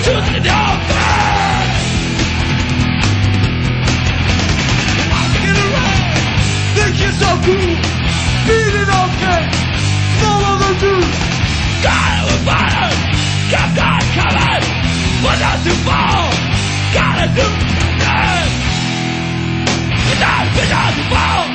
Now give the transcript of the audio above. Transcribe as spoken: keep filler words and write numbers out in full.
Truth in your face. Walking around, thinking so cool, feeling okay. Follow the rules. Gotta with fire, kept on coming, but not too far. Gotta do this. Without vision to fall.